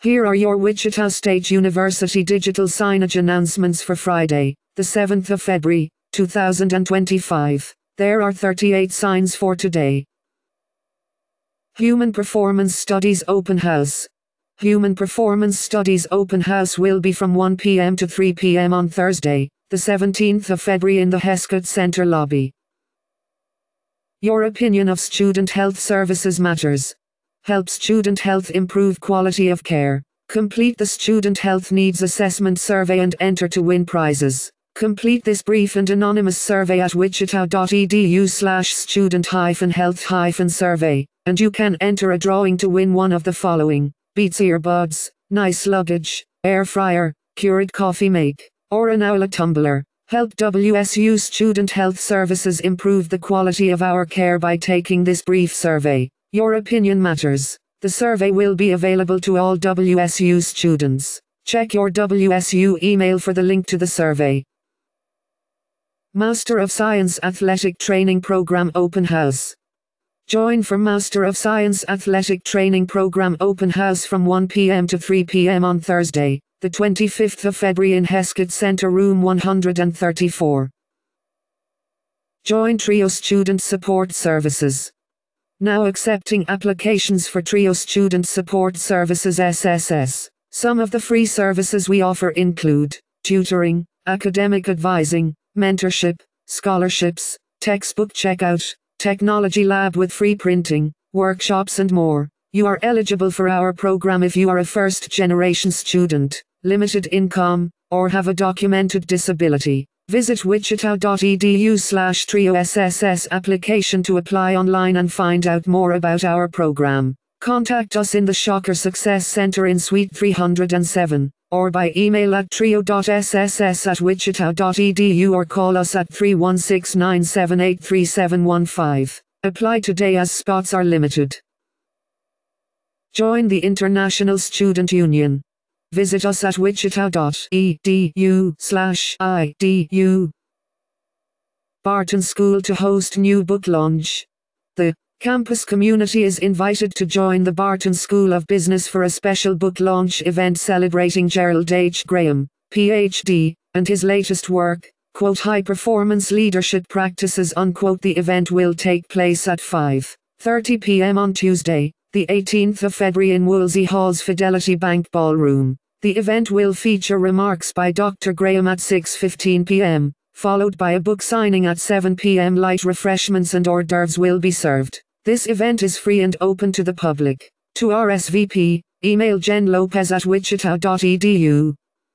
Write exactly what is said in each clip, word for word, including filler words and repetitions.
Here are your Wichita State University digital signage announcements for Friday, the seventh of February, two thousand twenty-five. There are thirty-eight signs for today. Human Performance Studies Open House. Human Performance Studies Open House will be from one p m to three p m on Thursday, the seventeenth of February in the Heskett Center lobby. Your opinion of student health services matters. Help student health improve quality of care. Complete the Student Health Needs Assessment Survey and enter to win prizes. Complete this brief and anonymous survey at wichita dot e d u slash student health survey, and you can enter a drawing to win one of the following: Beats earbuds, nice luggage, air fryer, Keurig coffee make, or an Owla tumbler. Help W S U Student Health Services improve the quality of our care by taking this brief survey. Your opinion matters. The survey will be available to all W S U students. Check your W S U email for the link to the survey. Master of Science Athletic Training Program Open House. Join for Master of Science Athletic Training Program Open House from one p m to three p m on Thursday, the twenty-fifth of February in Heskett Center Room one hundred thirty-four. Join Trio Student Support Services. Now accepting applications for Trio Student Support Services S S S. Some of the free services we offer include tutoring, academic advising, mentorship, scholarships, textbook checkout, technology lab with free printing, workshops and more. You are eligible for our program if you are a first-generation student, limited income, or have a documented disability. Visit wichita dot e d u slash trio S S S application to apply online and find out more about our program. Contact us in the Shocker Success Center in Suite three hundred seven, or by email at trio dot s s s at wichita dot e d u or call us at three one six nine seven eight three seven one five. Apply today as spots are limited. Join the International Student Union. Visit us at wichita dot e d u slash i d u. Barton School to host new book launch. The campus community is invited to join the Barton School of Business for a special book launch event celebrating Gerald H. Graham, P H D, and his latest work, quote, High Performance Leadership Practices, unquote. The event will take place at five thirty p m on Tuesday, the eighteenth of February in Woolsey Hall's Fidelity Bank Ballroom. The event will feature remarks by Doctor Graham at six fifteen p m, followed by a book signing at seven p m Light refreshments and hors d'oeuvres will be served. This event is free and open to the public. To R S V P, email Jen Lopez at wichita dot e d u.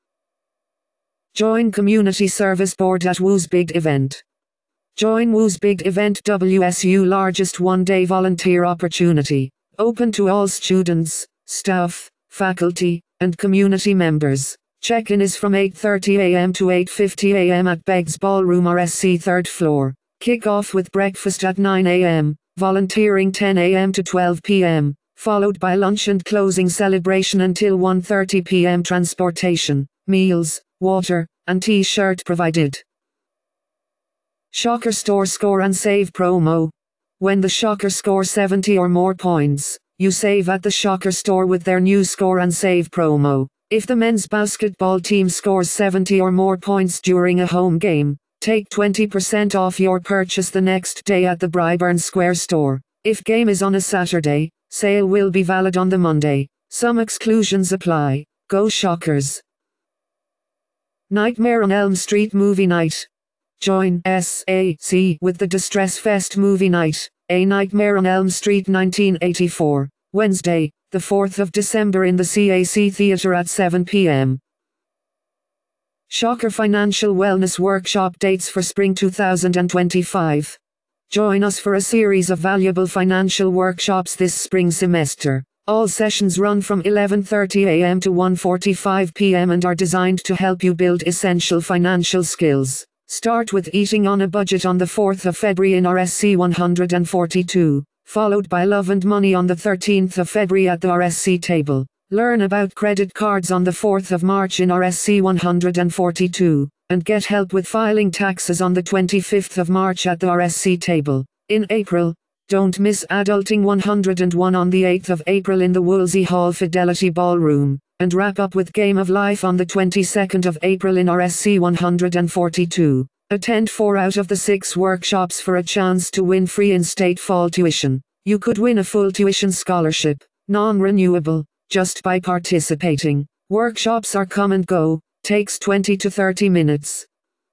Join Community Service Board at W U S Big Event. Join W U S Big Event, W S U largest one-day volunteer opportunity. Open to all students, staff, faculty, and community members. Check-in is from eight thirty a m to eight fifty a m at Beggs Ballroom R S C third floor. Kick-off with breakfast at nine a m, volunteering ten a m to twelve p m, followed by lunch and closing celebration until one thirty p m Transportation, meals, water, and t-shirt provided. Shocker Store Score and Save promo. When the Shocker score seventy or more points, you save at the Shocker store with their new Score and Save promo. If the men's basketball team scores seventy or more points during a home game, take twenty percent off your purchase the next day at the Bryburn Square store. If game is on a Saturday, sale will be valid on the Monday. Some exclusions apply. Go Shockers. Nightmare on Elm Street Movie Night. Join S A C with the Distress Fest Movie Night, A Nightmare on Elm Street nineteen eighty-four, Wednesday, the fourth of December in the C A C Theatre at seven p m Shocker Financial Wellness Workshop dates for spring two thousand twenty-five. Join us for a series of valuable financial workshops this spring semester. All sessions run from eleven thirty a m to one forty-five p m and are designed to help you build essential financial skills. Start with Eating on a Budget on the fourth of February in R S C one hundred forty-two, followed by Love and Money on the thirteenth of February at the R S C table. Learn about credit cards on the fourth of March in R S C one hundred forty-two, and get help with filing taxes on the twenty-fifth of March at the R S C table. In April, Don't miss Adulting one oh one on the eighth of April in the Woolsey Hall Fidelity Ballroom, and wrap up with Game of Life on the twenty-second of April in R S C one forty-two. Attend four out of the six workshops for a chance to win free in-state fall tuition. You could win a full tuition scholarship, non-renewable, just by participating. Workshops are come and go, takes twenty to thirty minutes.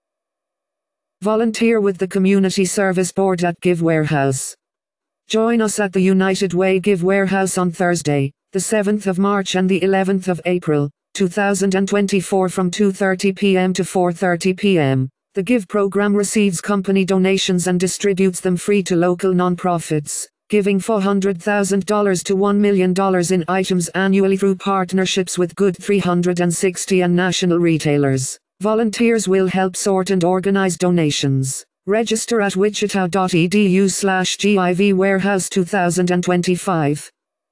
Volunteer with the Community Service Board at Give Warehouse. Join us at the United Way Give Warehouse on Thursday, the seventh of March and the eleventh of April, two thousand twenty-four from two thirty p m to four thirty p m The Give program receives company donations and distributes them free to local nonprofits, giving four hundred thousand dollars to one million dollars in items annually through partnerships with Good three hundred sixty and national retailers. Volunteers will help sort and organize donations. Register at wichita dot e d u slash give warehouse two thousand twenty-five.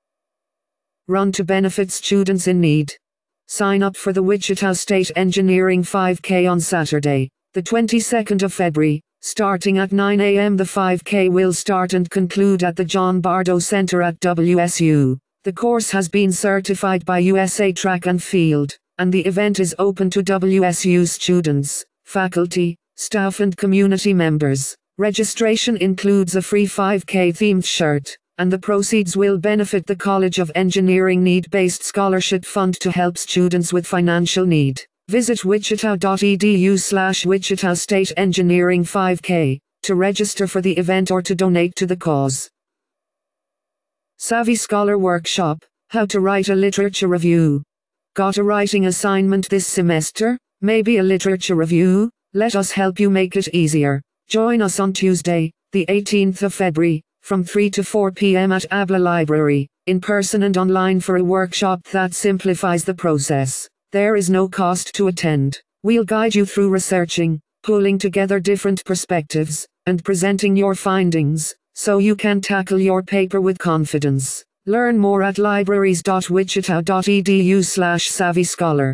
Run to benefit students in need. Sign up for the Wichita State Engineering five K on Saturday, the twenty-second of February, starting at nine a m The five K will start and conclude at the John Bardo Center at W S U. The course has been certified by U S A Track and Field, and the event is open to W S U students, faculty, staff and community members. Registration includes a free five K themed shirt, and the proceeds will benefit the College of Engineering Need-Based Scholarship Fund to help students with financial need. Visit wichita dot e d u slash Wichita State Engineering five K to register for the event or to donate to the cause. Savvy Scholar Workshop, How to Write a Literature Review. Got a writing assignment this semester? Maybe a literature review? Let us help you make it easier. Join us on Tuesday, the eighteenth of February, from three to four p m at Abla Library, in person and online for a workshop that simplifies the process. There is no cost to attend. We'll guide you through researching, pulling together different perspectives, and presenting your findings, so you can tackle your paper with confidence. Learn more at libraries dot wichita dot e d u slash savvy scholar.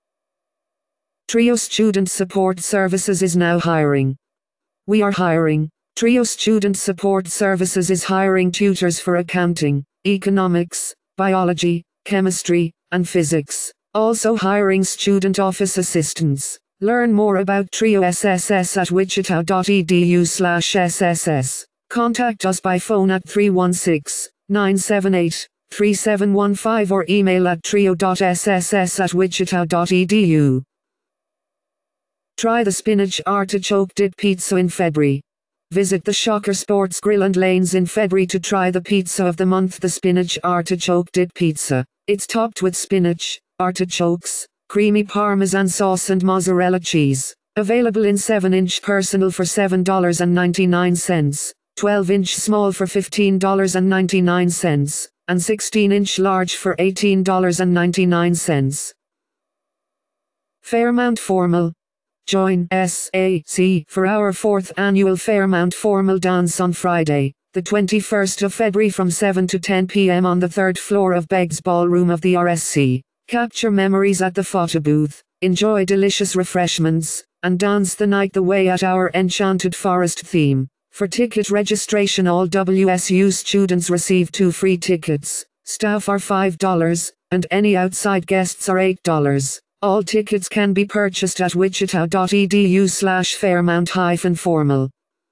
Trio Student Support Services is now hiring. We are hiring. Trio Student Support Services is hiring tutors for accounting, economics, biology, chemistry, and physics. Also hiring student office assistants. Learn more about Trio S S S at wichita dot e d u slash S S S. Contact us by phone at three one six, nine seven eight, three seven one five or email at trio dot s s s at wichita dot e d u. Try the Spinach Artichoke Dip Pizza in February. Visit the Shocker Sports Grill and Lanes in February to try the pizza of the month, the Spinach Artichoke Dip Pizza. It's topped with spinach, artichokes, creamy Parmesan sauce and mozzarella cheese. Available in seven inch personal for seven dollars and ninety-nine cents, twelve inch small for fifteen dollars and ninety-nine cents, and sixteen inch large for eighteen dollars and ninety-nine cents. Fairmount Formal. Join S A C for our fourth annual Fairmount Formal Dance on Friday, the twenty-first of February from seven to ten p m on the third floor of Beggs Ballroom of the R S C. Capture memories at the photo booth, enjoy delicious refreshments, and dance the night the way at our Enchanted Forest theme. For ticket registration, all W S U students receive two free tickets, staff are five dollars, and any outside guests are eight dollars. All tickets can be purchased at wichita dot e d u slash fairmount hyphen formal.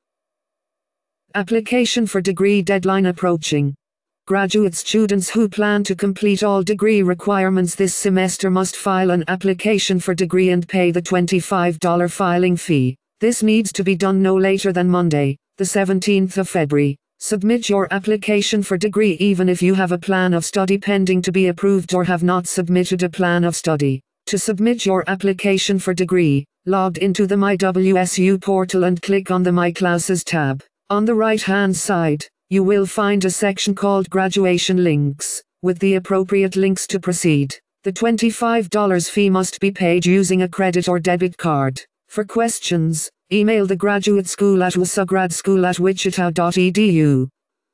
Application for degree deadline approaching. Graduate students who plan to complete all degree requirements this semester must file an application for degree and pay the twenty-five dollar filing fee. This needs to be done no later than Monday, the seventeenth of February. Submit your application for degree even if you have a plan of study pending to be approved or have not submitted a plan of study. To submit your application for degree, log into the My W S U portal and click on the My Classes tab. On the right-hand side, you will find a section called Graduation Links, with the appropriate links to proceed. The twenty-five dollar fee must be paid using a credit or debit card. For questions, email the graduate school at wsagradschool at wichita dot e d u.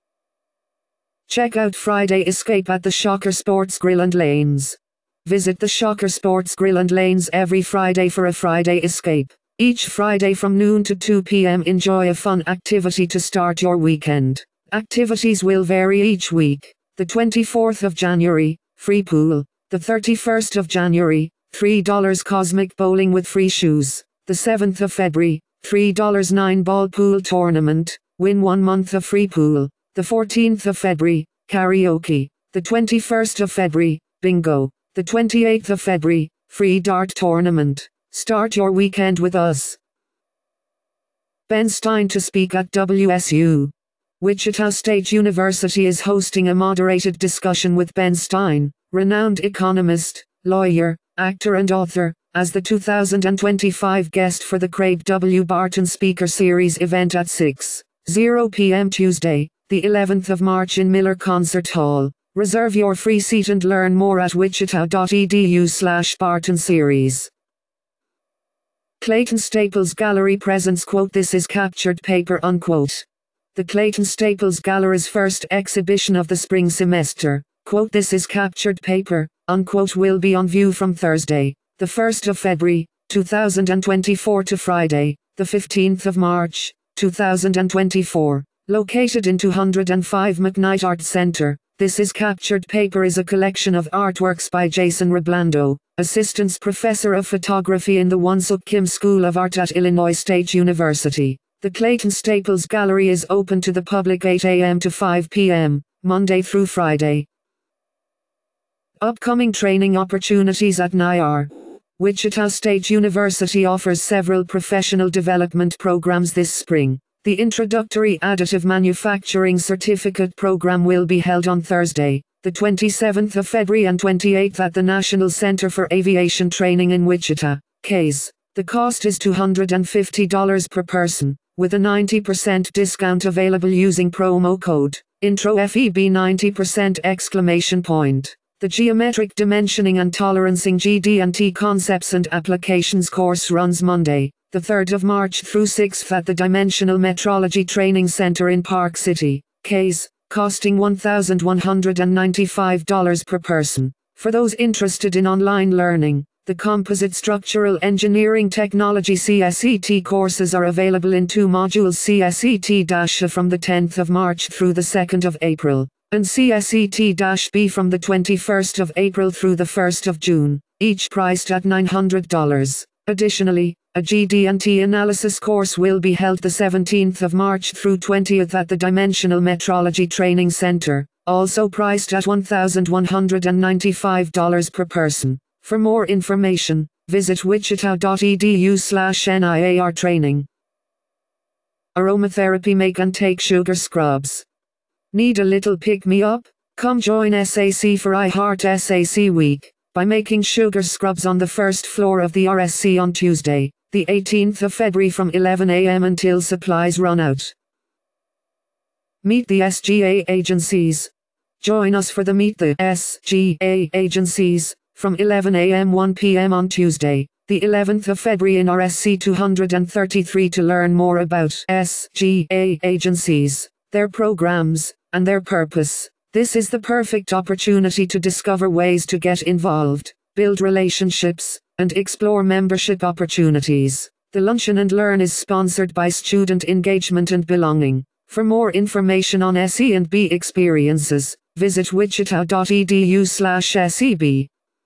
Check out Friday Escape at the Shocker Sports Grill and Lanes. Visit the Shocker Sports Grill and Lanes every Friday for a Friday Escape. Each Friday from noon to two p m enjoy a fun activity to start your weekend. Activities will vary each week. The twenty-fourth of January, free pool. The thirty-first of January, three dollars Cosmic Bowling with free shoes. The seventh of February, three dollars nine ball pool tournament, win one month of free pool. The fourteenth of February, karaoke. The twenty-first of February, bingo. The twenty-eighth of February, free dart tournament. Start your weekend with us. Ben Stein to speak at W S U. Wichita State University is hosting a moderated discussion with Ben Stein, renowned economist, lawyer, actor and author, as the two thousand twenty-five guest for the Craig W. Barton Speaker Series event at six p m Tuesday, the eleventh of March in Miller Concert Hall. Reserve your free seat and learn more at wichita dot e d u slash Barton Series. Clayton Staples Gallery presents quote This is Captured Paper unquote. The Clayton Staples Gallery's first exhibition of the spring semester, quote This is Captured Paper, unquote will be on view from Thursday, the first of February, two thousand twenty-four to Friday, the fifteenth of March, two thousand twenty-four, located in two oh five McKnight Art Center. This is Captured Paper is a collection of artworks by Jason Reblando, Assistant Professor of Photography in the Wonsuk Kim School of Art at Illinois State University. The Clayton Staples Gallery is open to the public eight a m to five p m, Monday through Friday. Upcoming training opportunities at N I R. Wichita State University offers several professional development programs this spring. The Introductory Additive Manufacturing Certificate Program will be held on Thursday, the twenty-seventh of February and twenty-eighth at the National Center for Aviation Training in Wichita, Case. The cost is two hundred fifty dollars per person, with a ninety percent discount available using promo code Intro F E B ninety percent exclamation point. The Geometric Dimensioning and Tolerancing G D and T Concepts and Applications course runs Monday, the third of March through sixth at the Dimensional Metrology Training Center in Park City, Case, costing one thousand one hundred ninety-five dollars per person. For those interested in online learning, the Composite Structural Engineering Technology C S E T courses are available in two modules C S E T-A from the tenth of March through the second of April, and C S E T-B from the twenty-first of April through the first of June, each priced at nine hundred dollars. Additionally, a G D and T analysis course will be held the seventeenth of March through twentieth at the Dimensional Metrology Training Center, also priced at one thousand one hundred ninety-five dollars per person. For more information, visit wichita dot e d u slash N I A R training. Aromatherapy Make and Take Sugar Scrubs. Need a little pick-me-up? Come join S A C for I Heart S A C Week, by making sugar scrubs on the first floor of the R S C on Tuesday, the eighteenth of February from eleven a m until supplies run out. Meet the S G A agencies. Join us for the Meet the S G A agencies, from eleven a m to one p m on Tuesday, the eleventh of February in R S C two thirty-three to learn more about S G A agencies, their programs, and their purpose. This is the perfect opportunity to discover ways to get involved, build relationships, and explore membership opportunities. The Luncheon and Learn is sponsored by Student Engagement and Belonging. For more information on S E and B experiences, visit wichita dot e d u slash S E B.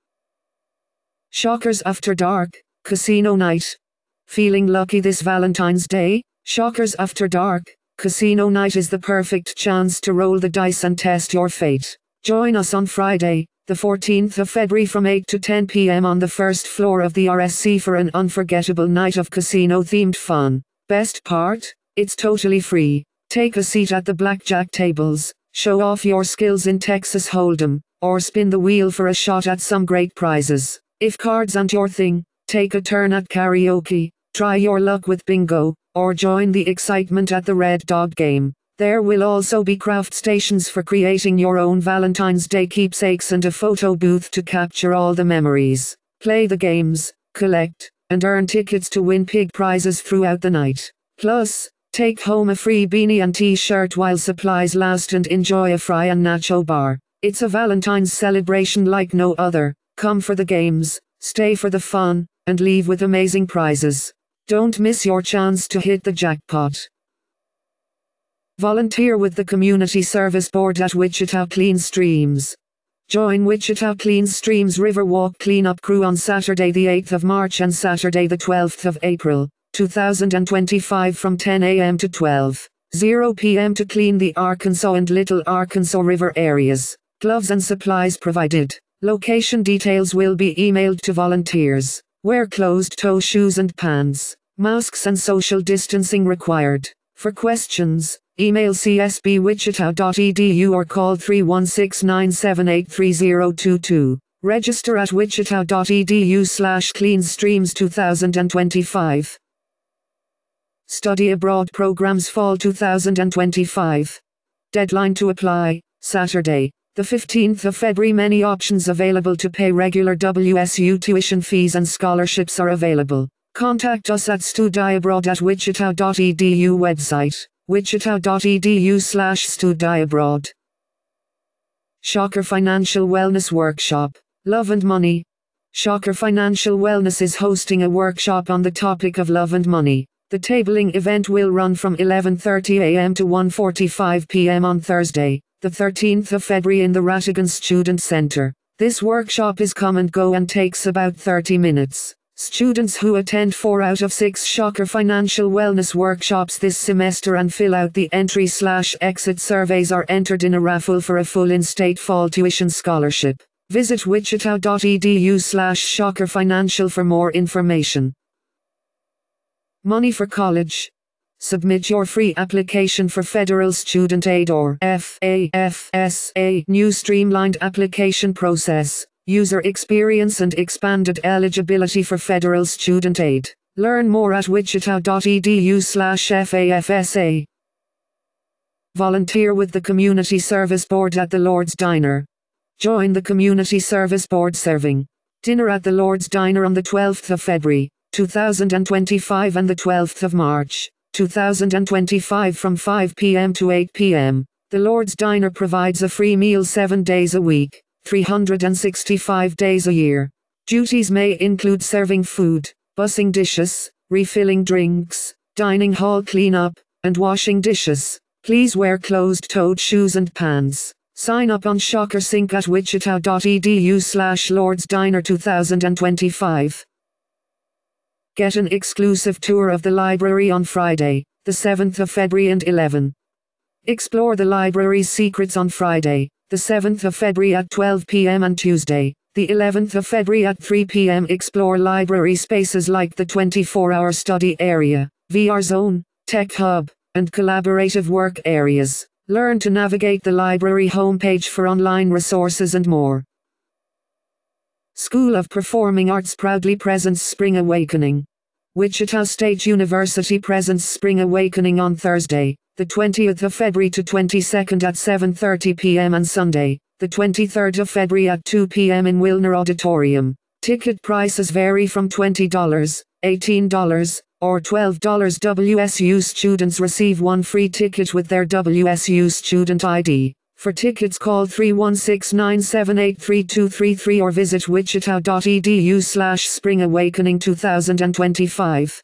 Shockers After Dark, Casino Night. Feeling lucky this Valentine's Day? Shockers After Dark, Casino Night is the perfect chance to roll the dice and test your fate. Join us on Friday, the fourteenth of February from eight to ten p m on the first floor of the R S C for an unforgettable night of casino-themed fun. Best part? It's totally free. Take a seat at the blackjack tables, show off your skills in Texas Hold'em, or spin the wheel for a shot at some great prizes. If cards aren't your thing, take a turn at karaoke, try your luck with bingo, or join the excitement at the Red Dog game. There will also be craft stations for creating your own Valentine's Day keepsakes and a photo booth to capture all the memories. Play the games, collect, and earn tickets to win pig prizes throughout the night. Plus, take home a free beanie and t-shirt while supplies last and enjoy a fry and nacho bar. It's a Valentine's celebration like no other. Come for the games, stay for the fun, and leave with amazing prizes. Don't miss your chance to hit the jackpot. Volunteer with the Community Service Board at Wichita Clean Streams. Join Wichita Clean Streams Riverwalk Cleanup Crew on Saturday the eighth of March and Saturday the twelfth of April, two thousand twenty-five from ten a m to twelve p m to clean the Arkansas and Little Arkansas River areas. Gloves and supplies provided. Location details will be emailed to volunteers. Wear closed-toe shoes and pants. Masks and social distancing required. For questions, email c s b wichita dot e d u or call three one six nine seven eight three zero two two. Register at wichita dot e d u slash cleanstreams twenty twenty-five. Study Abroad Programs Fall two thousand twenty-five. Deadline to apply, Saturday, the fifteenth of February. Many options available to pay regular W S U tuition fees and scholarships are available. Contact us at studyabroad at wichita dot e d u website, wichita dot e d u slash studyabroad. Shocker Financial Wellness Workshop, Love and Money. Shocker Financial Wellness is hosting a workshop on the topic of love and money. The tabling event will run from eleven thirty a m to one forty-five p m on Thursday, the thirteenth of February in the Rattigan Student Center. This workshop is come and go and takes about thirty minutes. Students who attend four out of six Shocker Financial Wellness workshops this semester and fill out the entry slash exit surveys are entered in a raffle for a full in-state fall tuition scholarship. Visit wichita dot e d u slash shocker financial for more information. Money for college. Submit your free application for Federal Student Aid or F A F S A new streamlined application process. User experience and expanded eligibility for Federal Student Aid. Learn more at wichita dot e d u slash F A F S A. Volunteer with the Community Service Board at the Lord's Diner. Join the Community Service Board serving dinner at the Lord's Diner on the twelfth of February, two thousand twenty-five and the twelfth of March, two thousand twenty-five from five p m to eight p m The Lord's Diner provides a free meal seven days a week, three hundred sixty-five days a year. Duties may include serving food, bussing dishes, refilling drinks, dining hall cleanup, and washing dishes. Please wear closed-toed shoes and pants. Sign up on Shocker Sync at wichita dot e d u slash Lord's Diner twenty twenty-five. Get an exclusive tour of the library on Friday, the seventh of February and eleven. Explore the library's secrets on Friday, the seventh of February at twelve p m and Tuesday, the eleventh of February at three p m Explore library spaces like the twenty-four hour study area, V R zone, tech hub, and collaborative work areas. Learn to navigate the library homepage for online resources and more. School of Performing Arts proudly presents Spring Awakening. Wichita State University presents Spring Awakening on Thursday, the twentieth of February to twenty-second at seven thirty p m and Sunday, the twenty-third of February at two p m in Wilner Auditorium. Ticket prices vary from twenty dollars, eighteen dollars, or twelve dollars. W S U students receive one free ticket with their W S U student I D. For tickets call three one six nine seven eight three two three three or visit wichita dot e d u slash spring awakening twenty twenty-five.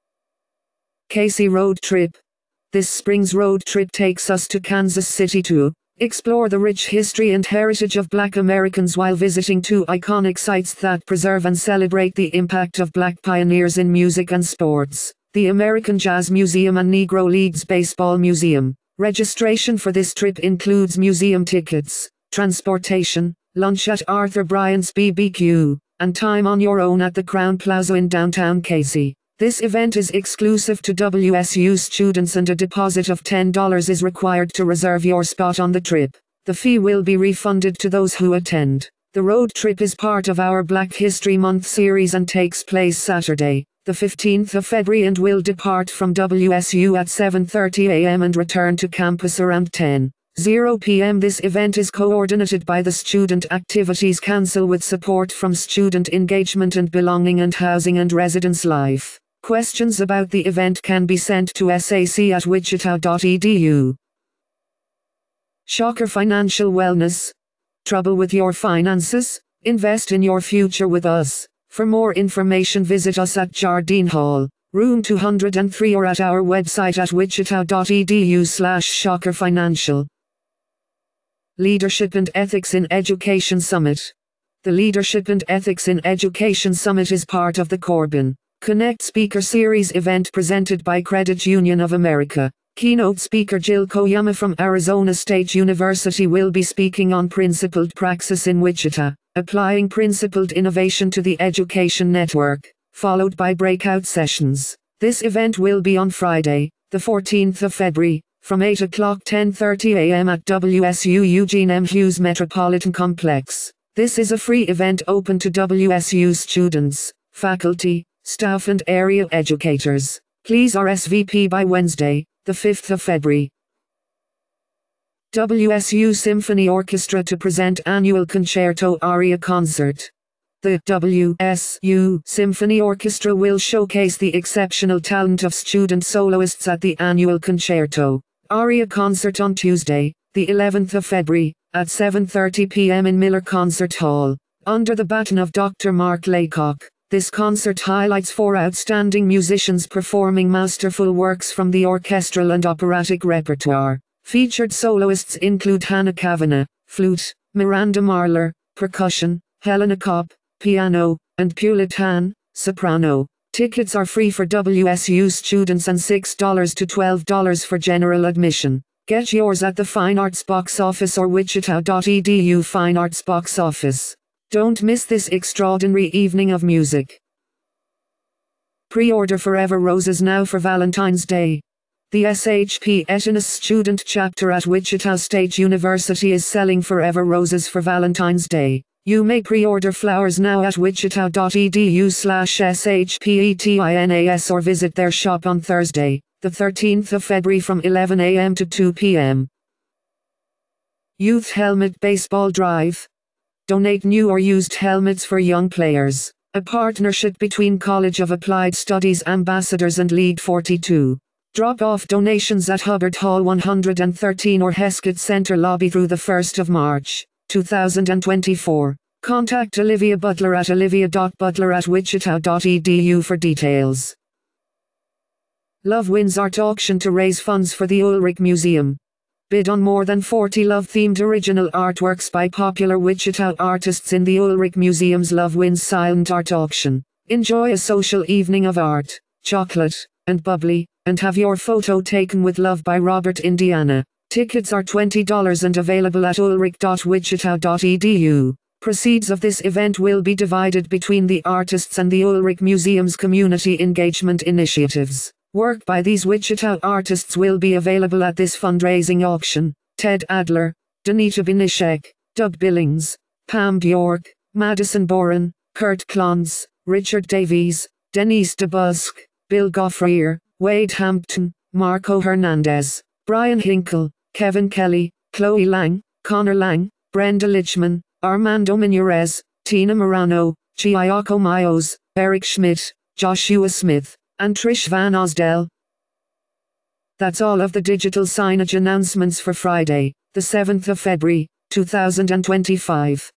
Casey Road Trip. This spring's road trip takes us to Kansas City to explore the rich history and heritage of Black Americans while visiting two iconic sites that preserve and celebrate the impact of Black pioneers in music and sports, the American Jazz Museum and Negro Leagues Baseball Museum. Registration for this trip includes museum tickets, transportation, lunch at Arthur Bryant's B B Q, and time on your own at the Crown Plaza in downtown Casey. This event is exclusive to W S U students and a deposit of ten dollars is required to reserve your spot on the trip. The fee will be refunded to those who attend. The road trip is part of our Black History Month series and takes place Saturday, the fifteenth of February, and will depart from W S U at seven thirty a m and return to campus around ten p m This event is coordinated by the Student Activities Council with support from Student Engagement and Belonging and Housing and Residence Life. Questions about the event can be sent to S A C at wichita dot e d u. Shocker Financial Wellness. Trouble with your finances? Invest in your future with us. For more information visit us at Jardine Hall, Room two hundred three or at our website at wichita dot e d u slash shocker financial. Leadership and Ethics in Education Summit. The Leadership and Ethics in Education Summit is part of the Corbin Connect Speaker Series event presented by Credit Union of America. Keynote speaker Jill Koyama from Arizona State University will be speaking on Principled Praxis in Wichita, applying principled innovation to the education network, followed by breakout sessions. This event will be on Friday, the fourteenth of February, from eight o'clock to ten thirty a m at W S U Eugene M. Hughes Metropolitan Complex. This is a free event open to W S U students, faculty, staff and area educators. Please R S V P by Wednesday, the fifth of February. W S U Symphony Orchestra to present annual Concerto Aria Concert. The W S U Symphony Orchestra will showcase the exceptional talent of student soloists at the annual Concerto Aria Concert on Tuesday, the eleventh of February, at seven thirty p m in Miller Concert Hall, under the baton of Doctor Mark Laycock. This concert highlights four outstanding musicians performing masterful works from the orchestral and operatic repertoire. Featured soloists include Hannah Kavanagh, flute, Miranda Marler, percussion, Helena Kopp, piano, and Pulit Han, soprano. Tickets are free for W S U students and six dollars to twelve dollars for general admission. Get yours at the Fine Arts Box Office or wichita dot e d u Fine Arts Box Office. Don't miss this extraordinary evening of music. Pre-order Forever Roses now for Valentine's Day. The S H P Etienne student chapter at Wichita State University is selling Forever Roses for Valentine's Day. You may pre-order flowers now at wichita dot e d u slash S H P E T I N A S or visit their shop on Thursday, the thirteenth of February from eleven a m to two p m Youth Helmet Baseball Drive. Donate new or used helmets for young players. A partnership between College of Applied Studies Ambassadors and League forty-two. Drop off donations at Hubbard Hall one hundred thirteen or Heskett Center lobby through the first of March, two thousand twenty-four. Contact Olivia Butler at olivia dot butler at wichita dot e d u for details. Love wins art auction to raise funds for the Ulrich Museum. Bid on more than forty love-themed original artworks by popular Wichita artists in the Ulrich Museum's Love Wins silent art auction. Enjoy a social evening of art, chocolate, and bubbly, and have your photo taken with love by Robert Indiana. Tickets are twenty dollars and available at ulrich dot wichita dot e d u. Proceeds of this event will be divided between the artists and the Ulrich Museum's community engagement initiatives. Work by these Wichita artists will be available at this fundraising auction. Ted Adler, Danita Benishek, Doug Billings, Pam Bjork, Madison Boren, Kurt Klontz, Richard Davies, Denise DeBusk, Bill Goffreyer, Wade Hampton, Marco Hernandez, Brian Hinkle, Kevin Kelly, Chloe Lang, Connor Lang, Brenda Lichman, Armando Minurez, Tina Morano, Chiayako Mayos, Eric Schmidt, Joshua Smith, and Trish Van Osdell. That's all of the digital signage announcements for Friday, the seventh of February, two thousand twenty-five.